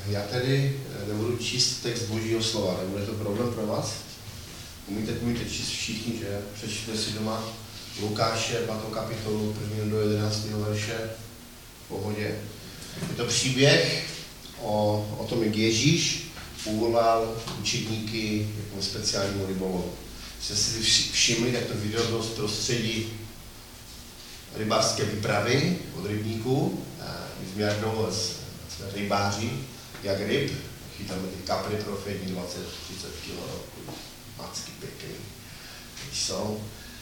Já tedy nebudu číst text Božího slova, nebude to problém pro vás? Umíte číst všichni, že? Přečtěte si doma Lukáše, 5. kapitolu, 1. do 11. verše, v pohodě. Je to příběh o tom, jak Ježíš uvolal učedníky jako speciálnímu rybolovu. Jste si všimli, jak to video bylo z prostředí rybářské výpravy od rybníků. My jsme jak dlouho jsme rybáři, jak ryb, chytáme ty kapry profetní 20-30 kg, macky pěkný, jsou.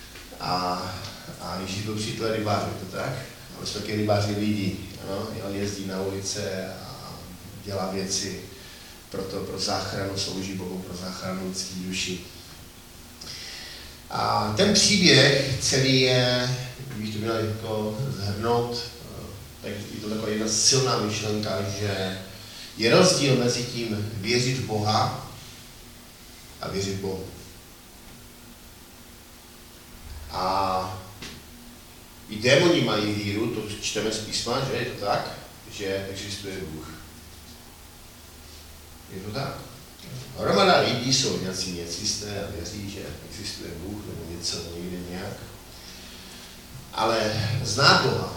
A Ježíš byl přítel rybářů, to tak? Ale jsou taky rybáři lidí, ano? On jezdí na ulice a dělá věci pro záchranu, slouží Bohu pro záchranu lidských duší. A ten příběh celý je, když to měl jako zhrnout, tak je to taková jedna silná myšlenka, že je rozdíl mezi tím věřit v Boha a věřit Bohu. A i démoni mají víru, to čteme z písma, že je to tak, že existuje Bůh. Je to tak. Hromada lidí jsou nějací necisté a věří, že existuje Bůh nebo něco někde nějak. Ale znát Boha,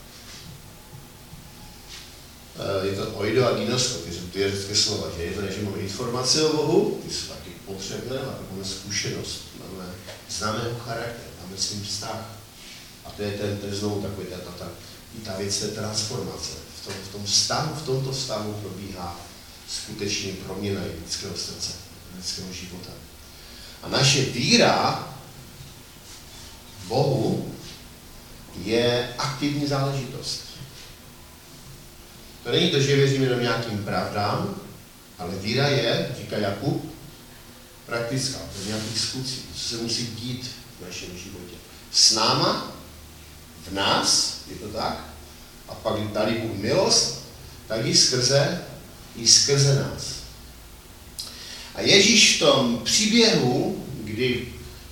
je to oido a ginosko, to jsou ty řecké slova, že je to, že máme informace o Bohu, ty jsou taky potřebné, ale máme zkušenost, známe ho charakter, máme s ním vztah. A to je ten znovu takový, ta věc té transformace. V tomto vztahu probíhá skutečně proměna lidského srdce, lidského života. A naše víra v Bohu je aktivní záležitost. To není to, že věříme do nějakým pravdám, ale víra je, říká Jakub, praktická, to nějakých skutcích, co se musí dít v našem životě. S náma, v nás, je to tak, a pak dali Bůh milost, tak i skrze nás. A Ježíš v tom příběhu, kdy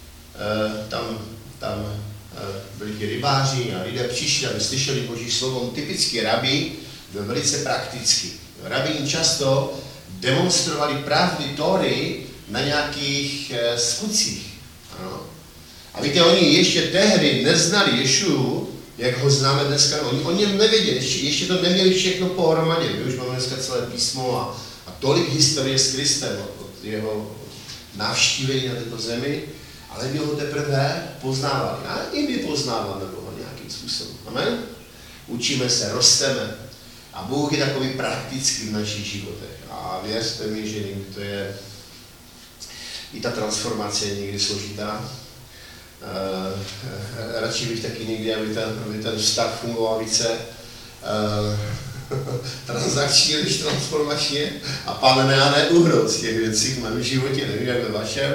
tam byli ti rybáři a lidé přišli, aby slyšeli Boží slovo, typický rabí byl velice praktický. Rabíni často demonstrovali pravdy Tóry na nějakých skutcích. Ano. A víte, oni ještě tehdy neznali Ješuu, jak ho známe dneska. Oni o něm nevěděli, ještě to neměli všechno pohromadě. My už máme dneska celé písmo a tolik historie s Kristem od jeho návštívení na této zemi, ale my ho teprve poznávali. A i my poznáváme Boha nějakým způsobem. Amen? Učíme se, rosteme. A Bůh je takový praktický v našich životech. A věřte mi, že to je i ta transformace je někdy složitá. Radši bych taky někdy, aby ten vztah fungoval více transakčně než transformačně a Pán neuhnout z těch věcí v mém životě, nevím jak ve vašem,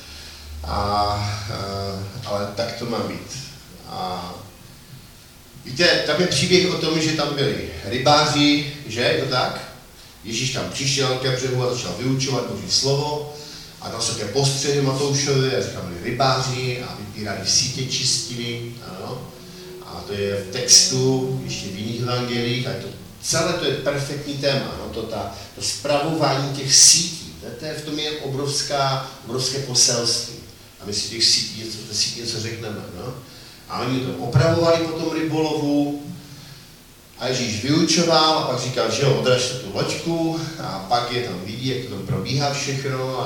ale tak to má být. A víte, tam je příběh o tom, že tam byli rybáři, že je to tak? Ježíš tam přišel ke břehu a začal vyučovat Boží slovo a tam jsou také postřehy Matoušovi a říkám, byli rybáři a vypírali sítě, čistili, ano. A to je v textu, ještě v jiných evangelích, a celé to je perfektní téma, no, to spravování těch sítí, v tom je obrovské poselství. A my si těch sítí něco řekneme, no. A oni to opravovali po tom rybolovu a Ježíš vyučoval a pak říkal, že jo, odražte tu loďku a pak je tam vidí, jak to tam probíhá všechno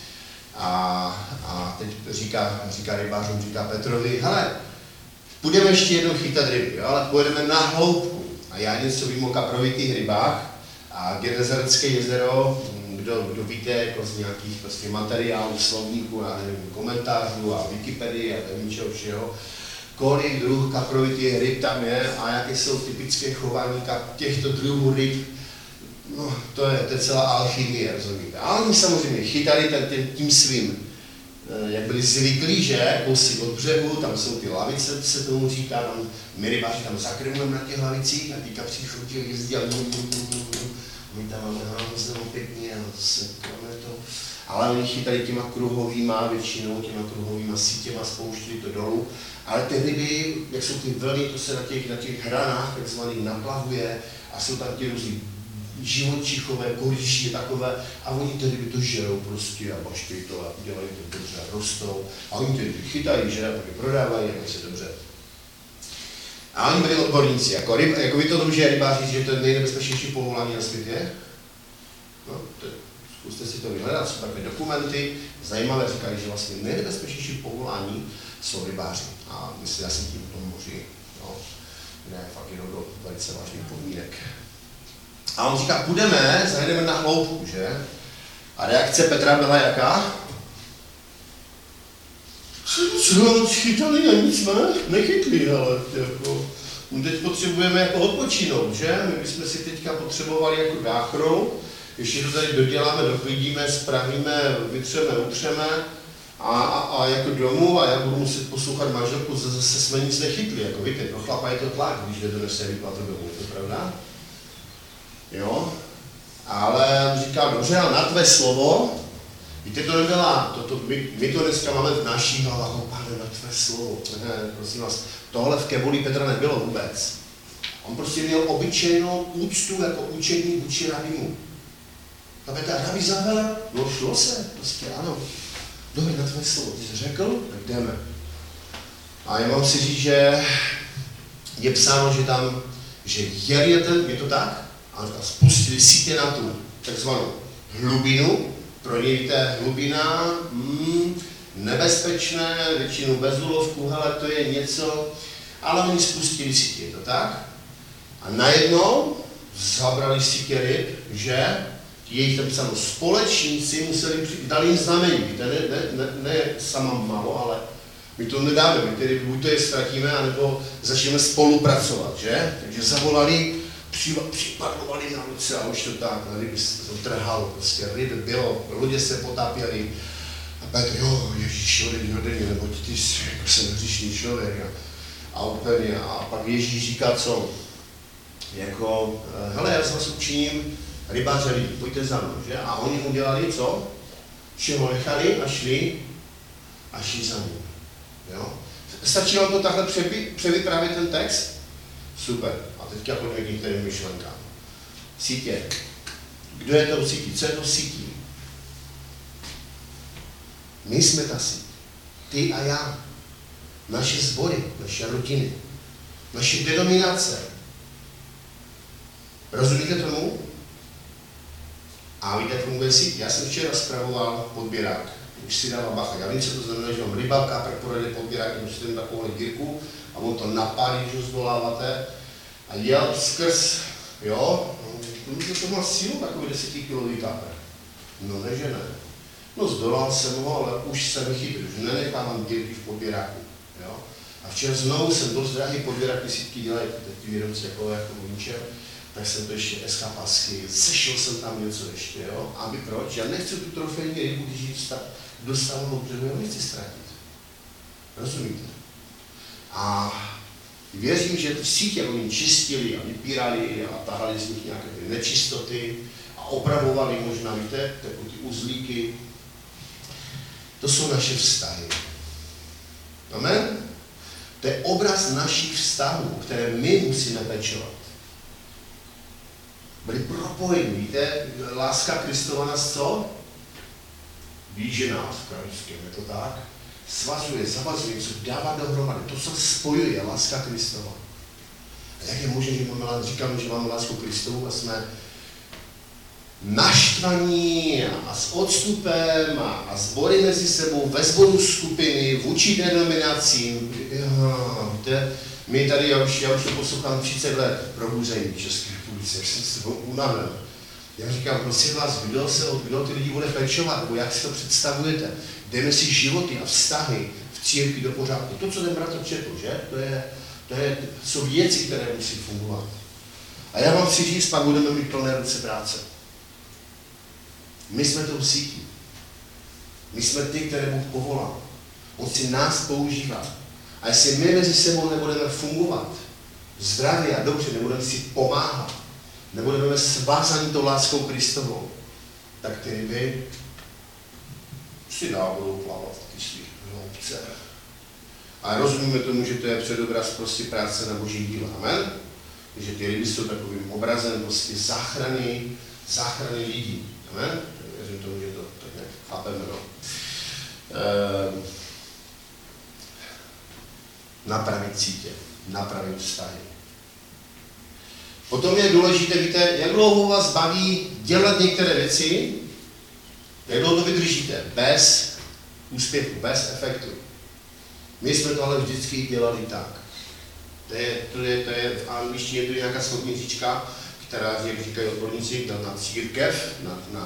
a teď říká rybářům, říká Petrovi, hele, půjdeme ještě jednou chytat ryby, jo, ale pojedeme na hloubku. A já něco vím o kaprovitých rybách a Genezaretské jezero, kdo víte, jako z nějakých prostě materiálů, slovníků, já nevím, komentářů a Wikipedii a nevím čeho všeho, kolik druhů kaprovitých ryb tam je a jaké jsou typické chování těchto druhů ryb. No, to je celá alchymie, rozumíte. A oni samozřejmě chytali tím svým, jak byli zvyklí, že, kousek od břehu, tam jsou ty lavice, se tomu říká, tam my rybáři tam zakrmujeme na těch lavicích a ty kapři chodí, jezdí a my tam máme hrozně pěkně a se kromě toho. Ale oni chytali těma kruhovýma, většinou těma kruhovýma sítěma, spouštili to dolů. Ale ty ryby, jak jsou ty vlny, to se na těch hranách takzvaných naplavuje a jsou tam ty různý živočichové, koryší takové, a oni ty ryby to žerou prostě a baštějí to a dělají to dobře a rostou. A oni ty ryby chytají, že, a pak je prodávají a se dobře. A oni byli odborníci, jako vy to dobře rybáři, že to je nejnebezpečnější povolání na světě. No, zkuste si to vyhledat, jsou takové dokumenty, zajímavé říkají, že vlastně nejnebezpečnější povolání jsou rybáři. A myslím, já jsem tím v tom moři, no, ne, fakt jenom do velice vážných podmínek. A on říká, půjdeme, zajedeme na hloubku, že? A reakce Petra byla jaká? Co, chytali a nic jsme nechytli, ale jako, my teď potřebujeme jako odpočinout, že? My bychom si teďka potřebovali jako dáchru, ještě to tady doděláme, doklidíme, spravíme, vytřeme, utřeme a jako domů a já budu muset poslouchat manželku, zase jsme nic nechytli, jako víte, pro chlapa je to tlak, když jde donese vyplatu domů, je to pravda? Jo? Ale on říkal, dobře, ale na tvé slovo, víte, to nebyla, my to dneska máme v naší hlavách, pane, na tvé slovo, ne, prosím vás, tohle v kebolí Petra nebylo vůbec. On prostě měl obyčejnou úctu jako učení vůči rabímu. A Petr, rabí zavel, no šlo se, prostě ano. Dobře, na tvé slovo, ty jsi řekl, tak jdeme. A já mám si říct, že je psáno, že tam, že je to tak, a spustili sítě na tu takzvanou hlubinu, pro něj víte, hlubina, nebezpečné, většinou bez úlovku, hele, to je něco, ale oni spustili sítě, je to tak? A najednou zabrali sítě ryb, že jejich tam psáno společníci museli dali jim znamení, víte, ne sama malo, ale my to nedáme, my tedy buď to je ztratíme, anebo začneme spolupracovat, že? Takže zavolali, připadlovali na ruce a už to tak, na ryby se to trhalo, prostě ryby bylo, lodě se potápěly. A Petr, jo, Ježíš, odeň, nebo ty jsi jako jsem hříšný člověk. A úplně, a pak Ježíš říká co? Jako, hele, já se vás učiním rybáře lidí, pojďte za mnou, že? A oni udělali co? Všeho nechali a šli za ním, jo? Stačí vám to takhle převyprávět ten text? Super. A teďka pojďme k některým myšlenkám. Sítě. Kdo je to sítí? Co je to sítí? My jsme ta síť. Ty a já. Naše sbory, naše rodiny, naše denominace. Rozumíte tomu? A víte, jak funguje síť? Já jsem včera spravoval podběrák. Už si dává bacha. Já vím, co to znamená, že mám rybáka, pak projede podběrák, musíte takovou dírku a on to napálí, když ho zvoláváte. A jel skrz, jo, to má sílu takový 10 kg tápr. No ne, že ne. No zdolal jsem ho, ale už jsem chytrý, už nenechávám dírky v podběráku, jo. A včera znovu jsem dost drahý podběrák, sítky dělají ty výrobci jako ničem, tak jsem to ještě eskapasky, sešel jsem tam něco ještě, jo. Aby proč? Já nechci tu trofejní rybu, když ji dostanu do břehu, já nechci ztratit. Rozumíte? A věřím, že ty sítě oni čistili a vypírali a tahali z nich nějaké nečistoty a opravovali možná, víte, jako ty uzlíky. To jsou naše vztahy. Amen? To je obraz našich vztahů, které my musíme pečovat. Byli propojeni, víte, láska Kristova nás co? Víže nás v krajském, je to tak? Svazuje, zavazuje, co dává dohromady, to se spojuje, láska Kristova. A jak je možné, že máme, říkám, že máme lásku Kristovu a jsme naštvaní a s odstupem a sbory mezi sebou, ve sboru skupiny, vůči denominacím. Víte, my tady, já už to poslouchám 30 let probuzení v České republice, jak jsem s tebou unaven. Já říkám, prosím vás, kdo ty lidi bude pečovat, nebo jak si to představujete? Dejme si životy a vztahy v církvi do pořádku. To, co ten bratr četl, že? Jsou věci, které musí fungovat. A já vám chci říct, pak budeme mít plné ruce práce. My jsme tou sítí. My jsme ty, které Bůh povolal. On si nás používá. A jestli my mezi sebou nebudeme fungovat zdravě a dobře, nebudeme si pomáhat, nebudeme svázaní tou láskou Kristovou, tak ty ryby si dál budou plavat v ty svých hloubce. A rozumíme tomu, že to je předobraz prostě práce na Boží dílo. Amen? že ty ryby jsou takovým obrazem prostě záchrany lidí. Amen? Věřím tomu, že to tak nějak chápeme. No. Napravit sítě, napravit vztahy. Potom je důležité, víte, jak dlouho vás baví dělat některé věci, jak dlouho to vydržíte, bez úspěchu, bez efektu. My jsme to ale vždycky dělali tak. To je v angličtině to je nějaká slovníčka, která, jak říkají odborníci, na církev, na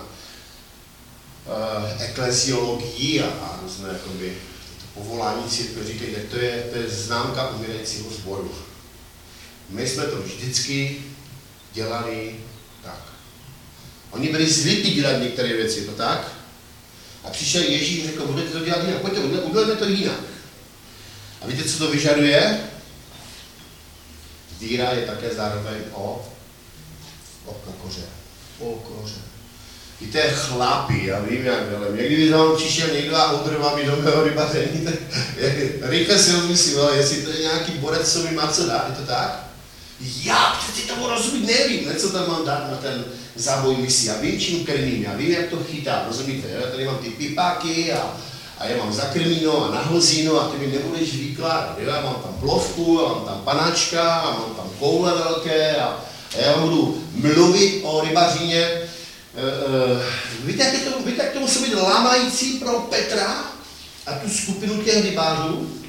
ekleziologii a různé jakoby, povolání církve říkají, tak to je známka umírajícího sboru. My jsme to vždycky dělali tak. Oni byli zvyklí dělat některé věci, to tak? A přišel Ježíš a řekl, budete to dělat jinak, pojďte, udělejme to jinak. A víte, co to vyžaduje? Víra je také zároveň o pokoře. Pokoře. Víte, chlapi, já vím, jak velem. Někdy za mnou přišel někdo a udrval mi do mého rybaření, tak rychle si rozmyslím, ale jestli to je nějaký borec, co mi má co dát, je to tak? Já přeci tomu rozumím, nevím, co tam mám dát na ten záboj misí. Já vím, čím krmím, já vím, jak to chytám, rozumíte? Já tady mám ty pipáky a já mám zakrmíno a nahozíno a ty mi nebudeš vykládat. Já mám tam plovku, a mám tam panáčka, a mám tam koule velké a já vám budu mluvit o rybařině. Víte, jak to musí být lamající pro Petra a tu skupinu těch rybářů?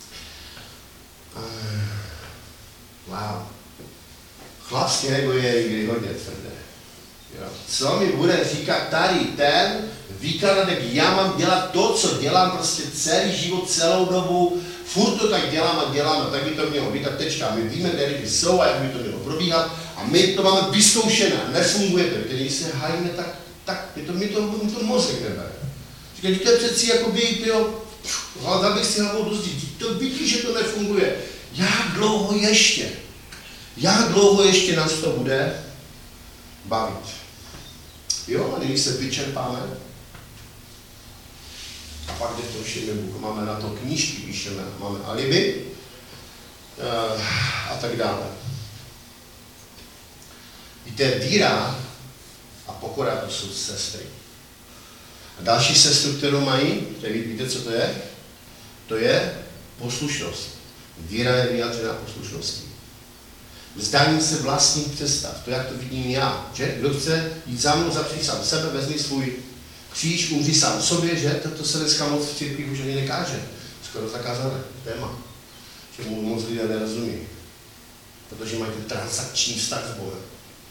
Wow. Chlapské nebo je někdy hodně tvrdé. Jo. Co mi bude říkat tady ten výklad, jak já mám dělat to, co dělám prostě celý život, celou dobu, furt to tak dělám a tak by to mělo být a tečka. My víme, kde ryby jsou a jak by to mělo probíhat a my to máme vyzkoušené, nefunguje to. Když se hájíme, tak my to mozek nebere. Říkají, to je přeci jako by, dal bych si hlavou do zdi, to vidíš, že to nefunguje. Jak dlouho ještě nás to bude bavit? Jo, a když se vyčerpáme, a pak jde to všemi Bůh, máme na to knížky, píšeme, máme alibi a tak dále. Víte, víra a pokora to jsou sestry. A další sestru, kterou mají, víte, co to je? To je poslušnost. Víra je vyjádřená poslušností. Vzdání se vlastních představ, to, jak to vidím já, že? Kdo chce jít za mnou, zapřít sám sebe, vezmi svůj kříž, umří sám sobě, že? To se dneska moc v církvi už ani nekáže. Skoro zakázané téma. Že mu moc lidé nerozumí. Protože mají ten transakční vztah s Bohem.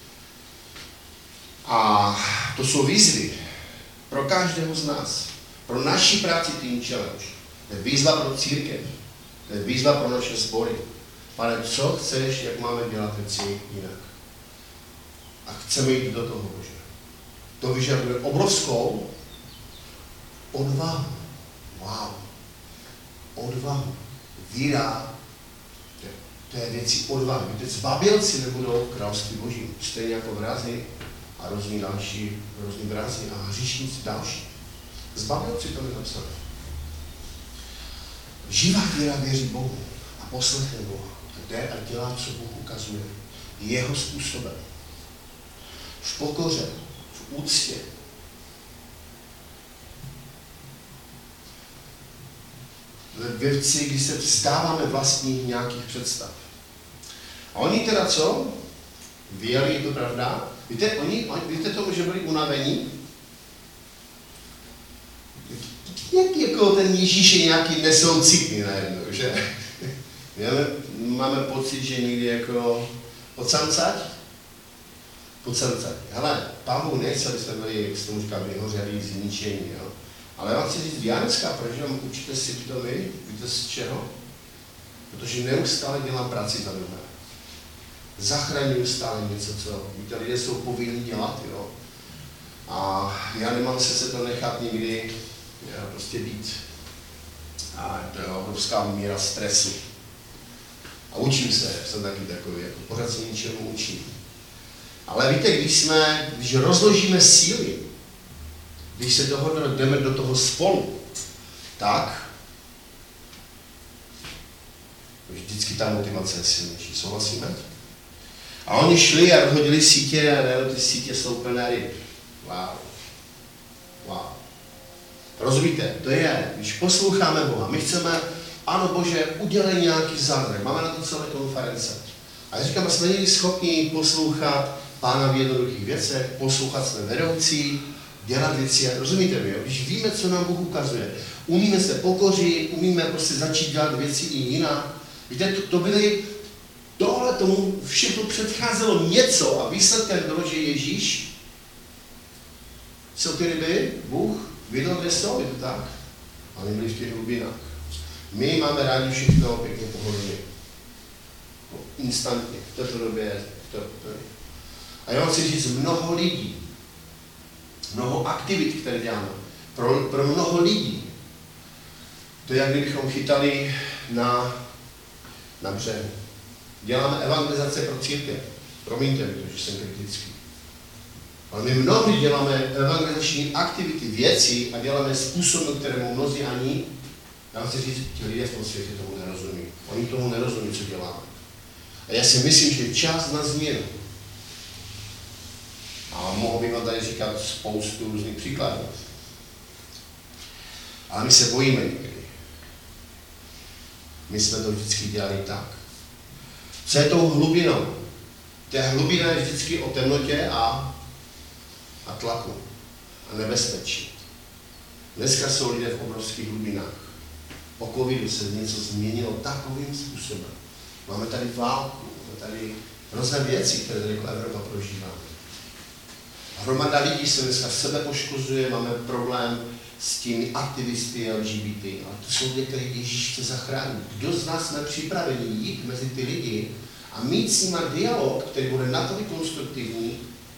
A to jsou výzvy pro každého z nás. Pro naši práci Team Challenge. To je výzva pro církev. To je výzva pro naše sbory. Pane, co chceš, jak máme dělat věci jinak? A chceme jít do toho, Bože. To vyžaduje obrovskou odvahu. Wow. Odvahu. Víra. To je věcí odvahy. Víte, zbabělci nebudou v království Božím. Stejně jako vrazi a různí vrazi a hříšníci další. Zbabělci to nenapsali. Živá víra věří Bohu a poslechne Boha. Jde a dělá, co Bůh ukazuje. Jeho způsobem. V pokoře, v úctě. Ve věci, kdy se vzdáváme vlastních nějakých představ. A oni teda co? Věděli, je to pravda? Víte to, že byli unavení? Jak jako ten Ježíš je nějaký nesoucitný najednou, že? Máme pocit, že někdy jako odsamcať? Hele, Pán Bůh nechce, aby jsme byli, jak se tomu říká, vyhořelí, zničení, jo? Ale já vám chci říct, já dneska prožívám určité symptomy, víte z čeho? Protože neustále dělám práci za druhé. Zachraňuju stále něco, co víte, lidé jsou povinni dělat, jo? A já nemám se to nechat nikdy prostě být. A to je obrovská míra stresu. A učím se, jsem taky takový, jako pořád se ničemu učím. Ale víte, když rozložíme síly, když se jdeme do toho spolu, tak vždycky ta motivace je silnější. Souhlasíme? A oni šli a rozhodili sítě a najednou ty sítě jsou plné ryb. Wow. Wow. Rozumíte? To je, když posloucháme Boha, my chceme, ano Bože, udělej nějaký zázrak, máme na to celé konference. A já říkám, jsme někdy schopni poslouchat Pána v jednoduchých věcech, poslouchat jsme vedoucí, dělat věci, rozumíte mi, jo? Když víme, co nám Bůh ukazuje, umíme se pokořit, umíme prostě začít dělat věci i jinak. Víte, to byly, tohle tomu všechno předcházelo něco a výsledkem bylo, že Ježíš, co ty ryby, Bůh, věděl, kde jsou, je to tak? A my byli v těch hlubinách. My máme rádi všechno pěkně pohodlně. Instantně, v této době, A já vám chci říct, mnoho lidí, mnoho aktivit, které děláme, pro mnoho lidí, to je, jak kdybychom chytali na břehu. Děláme evangelizace pro církev. Promiňte mi to, že jsem kritický. Ale my mnohdy děláme evangelizační aktivity, věci a děláme způsobem, kterému mnozí ani, já chci říct, ti lidé v tom světě tomu nerozumí. Oni tomu nerozumí, co děláme. A já si myslím, že je čas na změnu. A mohl bych vám tady říkat spoustu různých příkladů. Ale my se bojíme někdy. My jsme to vždycky dělali tak. Co je tou hlubinou? Ta hlubina je vždycky o temnotě a tlaku a nebezpečí. Dneska jsou lidé v obrovských hlubinách. Po covidu se něco změnilo takovým způsobem. Máme tady válku, máme tady různé věci, které tady jako Evropa prožíváme. Hromada lidí se dneska sebe poškozuje, máme problém s těmi aktivisty LGBT, ale to jsou lidé, které Ježíš chce zachránit. Kdo z nás jsme připraveni jít mezi ty lidi a mít s nimi dialog, který bude natolik konstruktivní,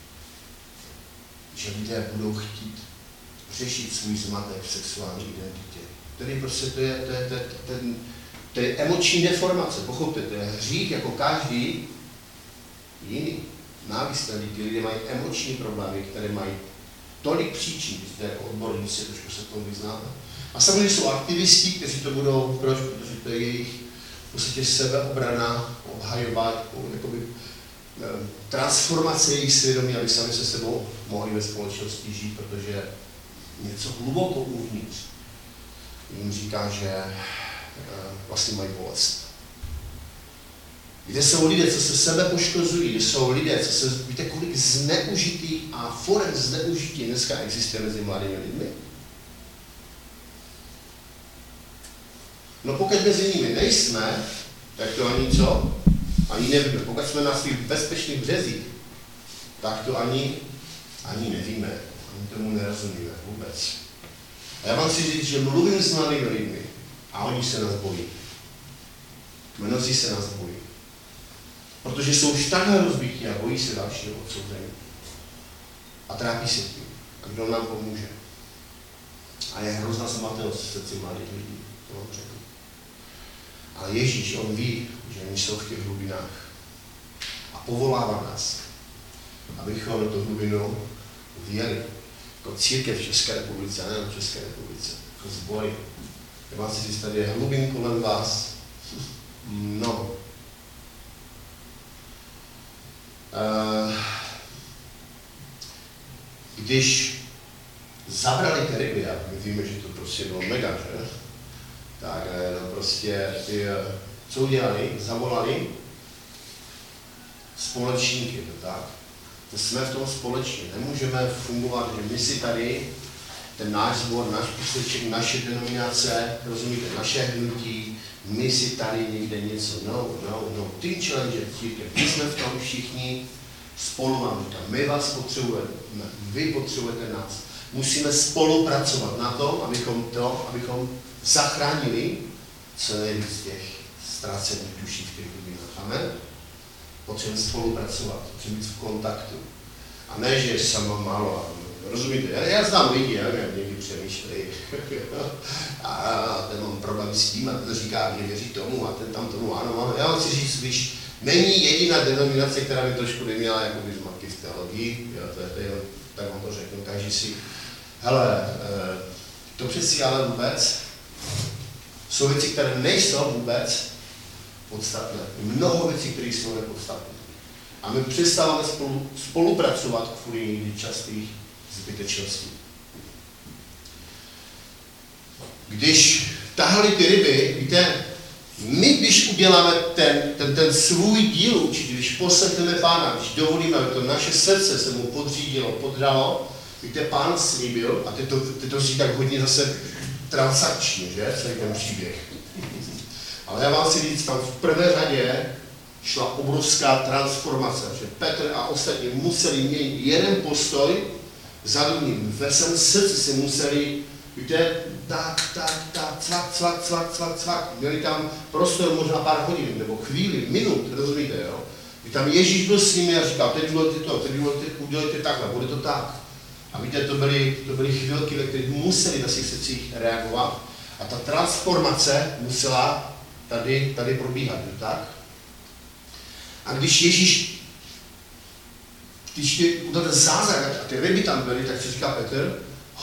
že lidé budou chtít řešit svůj zmatek v sexuální identitě. Který prostě to je emoční deformace, pochopte, to je hřích jako každý jiný. Návistelí, ty lidé mají emoční problémy, které mají tolik příčin, když jste jako odborníci, trošku se v tom vyznáte. A samozřejmě jsou aktivisti, kteří to budou, proč? Protože to je jejich v podstatě sebeobrana, obhajovat, jakoby transformace jejich svědomí, aby sami se sebou mohli ve společnosti žít, protože něco hluboko uvnitř jim říká, že vlastně mají bolest. Kde jsou lidé, co se sebe poškozují, kde jsou lidé, co se, víte, kolik zneužitých a forem zneužití dneska existuje mezi mladými lidmi? No pokud mezi nimi nejsme, tak to ani co? Ani nevíme. Pokud jsme na svých bezpečných březích, tak to ani nevíme. Ani tomu nerozumíme vůbec. A já vám chci říct, že mluvím s mladými lidmi a oni se nás bojí. Mnozí se nás bojí. Protože jsou už takhle rozbití a bojí se dalšího odsouzení. A trápí se tím. A kdo nám pomůže? A je hrozná zmatenost v srdci mladých lidí, to vám řeknu. Ale Ježíš, on ví, že oni jsou v těch hlubinách. A povolává nás, abychom do tu hlubinu věli. Jako církev v České republice, a nejen v České republice. Jako sbory. Já vám chci říct, tady je hlubin kolem vás. Mnoho. Když zabrali ty ryby, a my víme, že to prostě bylo mega, že? Tak no prostě, co udělali? Zavolali společníky, tak? To jsme v tom společně. Nemůžeme fungovat, že my si tady, ten náš sbor, náš píseček, naše denominace, rozumíte, naše hnutí, my si tady někde něco, no. Team Challenger církev, my jsme v tom všichni spolu vám říkám, my vás potřebujeme, vy potřebujete nás. Musíme spolupracovat na tom, abychom zachránili co nejvíc těch ztracených duší v těch hlubinách. Amen? Potřebujeme spolupracovat, potřebujeme být v kontaktu. A ne, že sama málo. Rozumíte? Já znám lidi, jak někdy přemýšlejí. A ten mám problém s tím, a ten říká, že věří tomu, a ten tam tomu, ano. Já vám chci říct, když není jediná denominace, která by trošku neměla jakoby zmatky v teologii, tak vám to řeknu, každý si, hele, to přeci ale vůbec jsou věci, které nejsou vůbec podstatné. Mnoho věcí, které jsou nepodstatné. A my přestáváme spolupracovat kvůli někdy častých zbytečností. Když tahali ty ryby, víte, my když uděláme ten svůj díl určitě, když poslechneme Pána, když dovolíme, aby to naše srdce se mu podřídilo, poddalo, víte, Pán slíbil, a ty to zní tak hodně zase transakčně, že, celý ten příběh. Ale já vám chci říct, tam v prvé řadě šla obrovská transformace, že Petr a ostatní museli mít jeden postoj za druhým. Ve svém srdci si museli, víte, cvak. Měli tam prostor možná pár hodin, nebo chvíli, minut, rozumíte, jo? Kdy tam Ježíš byl s nimi a říkal, teď udělejte takhle, bude to tak. A víte, to byly chvilky, ve kterých museli na svých srdcích reagovat a ta transformace musela tady probíhat, tak? A když Ježíš, když ty udělal ten zázrak a ty ryby tam byly, tak si říká Petr,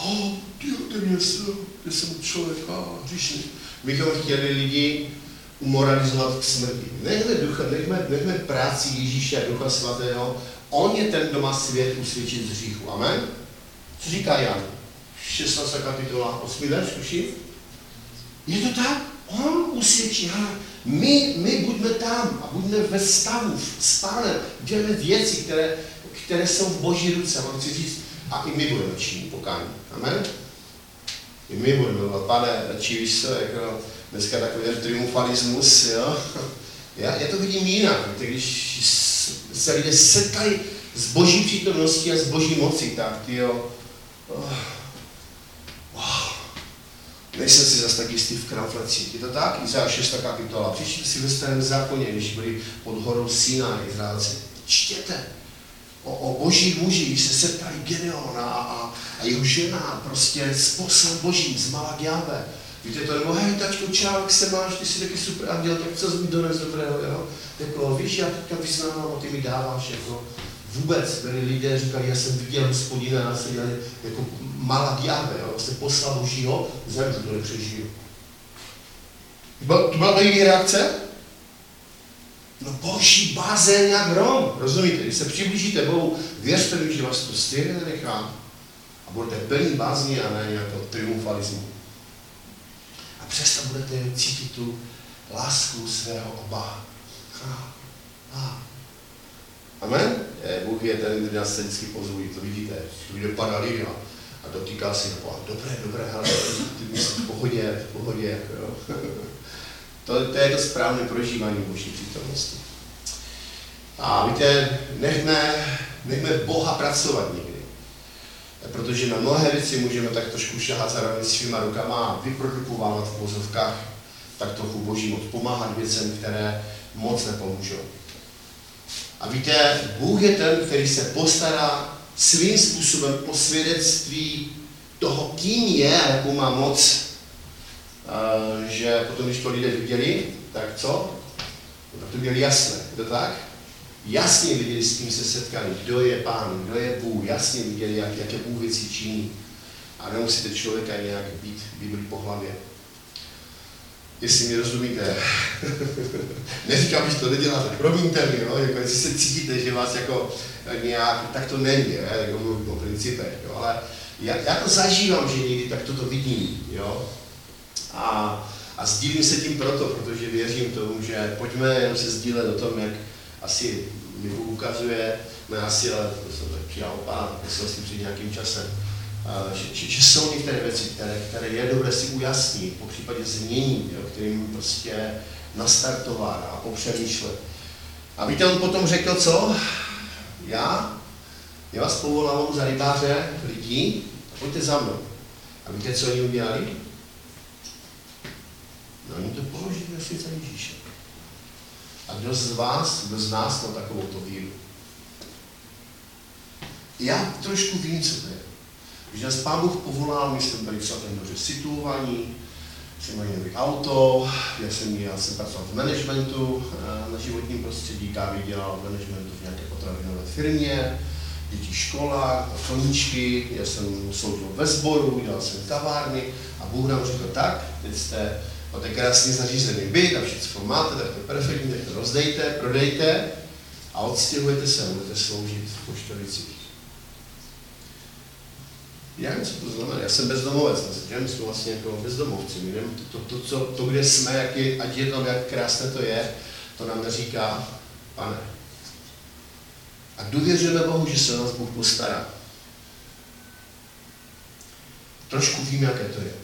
ty jsem člověk, hříšný. Bychom chtěli lidi umoralizovat k smrti. Nechme ducha, nechme práci Ježíše a Ducha Svatého. On je ten, kdo má svět usvědčit z hříchu. Amen? Co říká Jan? 16. kapitola, 8. verš, tuším? Je to tak? On usvědčí. My buďme tam a buďme ve stavu, spále, děláme věci, které jsou v Boží ruce. Mám chci říct, a i my budeme činit pokání. Amen? I my budeme, Pane, radši víš co, jako dneska takový ten triumfalismus, jo? Já to vidím jinak, víte, když se lidé setkají s Boží přítomností a s Boží mocí, tak tyjo, nejsem si zase tak jistý v kramflecích. Je to tak? Izajáš 6. kapitola. Přečtěte si ve Starém zákoně, když byli pod horou Sinaj Izraelci. Čtěte o božích mužích, se setkali Gedeon a jeho žena prostě s poslem božím, z Malagiáve. Víte to, nebo hej, tačko, čau, jak se máš, ty jsi taky super anděl, tak co jsi mi dones dobrého, jo? Jako, víš, já teďka vyznávám a ty mi dáváš, jako vůbec byli lidé, říkali, já jsem viděl Hospodina, já jsem dělal jako Malagiáve, jo? Se poslal božího, zemřu, to nepřežiju. To byla nejví reakce? No boží bázeň jak hrom, rozumíte? Když se přiblížíte Bohu, věřte mi, že vás to stejně nenechá a budete plní bázní a ne nějakého triumfalismu. A přesto budete cítit tu lásku svého Oba. Amen? Bůh je ten, kdo nás se vždycky pozvují, to vidíte, to vidí pana Lidia a dotýká si, dobré, hele, ty jsi v pohodě, jo. To je to správné prožívání Boží přítomnosti. A víte, nechme Boha pracovat někdy. Protože na mnohé věci můžeme tak trošku šahat zároveň svýma rukama a vyprodukovávat v vozovkách tak trochu Boží moc, pomáhat věcem, které moc nepomůžou. A víte, Bůh je ten, který se postará svým způsobem o svědectví toho, kým je a jakou má moc, že potom, když to lidé viděli, tak co? Tak to měli jasné, je to tak? Jasně viděli, s kým se setkali, kdo je Pán, kdo je Bůh, jasně viděli, jaké Bůh věci činí. A nemusíte člověka nějak být Biblii po hlavě. Jestli mi rozumíte. Neříkám, že to neděláte, promiňte mi, jo? Jako, jestli se cítíte, že vás jako nějak, tak to není, jako mluvím o principech, jo? Ale já to zažívám, že někdy tak toto vidím, jo? A sdílím se tím protože věřím tomu, že pojďme jenom se sdílet o tom, jak asi mi Bůh ukazuje, ne asi, ale to jsem tak přijal Pán, myslel si před nějakým časem, že jsou některé věci, které je dobré si ujasnit, po případě změnit, jo, kterým prostě nastartovat a popřemýšlet. A víte, on potom řekl, co? Já vás povolávám za rybáře lidí, pojďte za mnou. A víte, co oni udělali? No, oni to položili na svět za Ježíše. A kdo z nás má takovouto víru? Já trošku vím, co to je. Když nás Pán Bůh povolal, my jsme byli celkem dobře situovaní, jsem měl nový auto, já jsem pracoval v managementu na životním prostředí, Kávi dělal v managementu v nějaké potravinové firmě, dětí škola, koníčky, já jsem sloužil ve sboru, dělal jsem kavárny a Bůh nám řekl tak, teď jste o té krásně zařízený byt a všechno máte, tak to je perfektní, tak to rozdejte, prodejte a odstěhujete se, budete sloužit v Poštovicích. Já nevím, co to znamená. Já jsem bezdomovec, my jsme vlastně jako bezdomovci. My nevím, to, kde jsme, ať je to, jak krásné to je, to nám neříká Pane. A důvěřujeme Bohu, že se o nás Bůh postará. Trošku víme, jaké to je.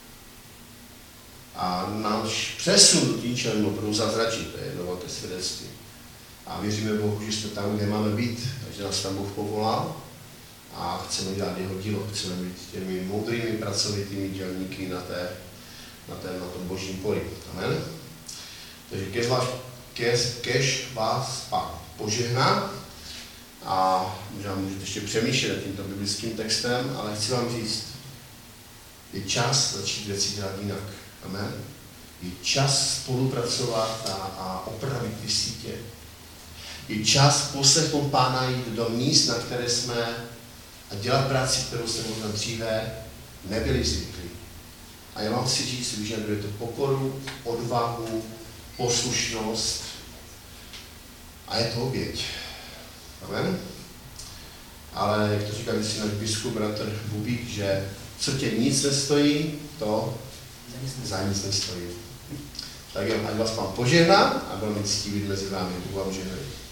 A náš přesun do Týnčan budou zázračit, to je jedno velké svědectví. A věříme Bohu, že jsme tam, kde máme být, takže nás tam Bůh povolal a chceme dělat jeho dílo, chceme být těmi moudrými, pracovitými dělníky na tom božím poli. Amen. Takže kež vás Pán požehná a možná můžete ještě přemýšlet tímto biblickým textem, ale chci vám říct, je čas začít věci dělat jinak. Amen. Je čas spolupracovat a opravit ty sítě. Je čas poslechnout Pána jít do míst, na které jsme a dělat práci, kterou jsme možná dříve nebyli zvyklí. A já vám chci říct, že vyžaduje to pokoru, odvahu, poslušnost a je to oběť. Amen. Ale jak to říká vždycky náš biskup, bratr Bubík, že co tě nic nestojí, to za nic nestojí. Tak jen ať vás Pán požehná a byl mi ctí být mezi vámi. Bůh vám žehnej.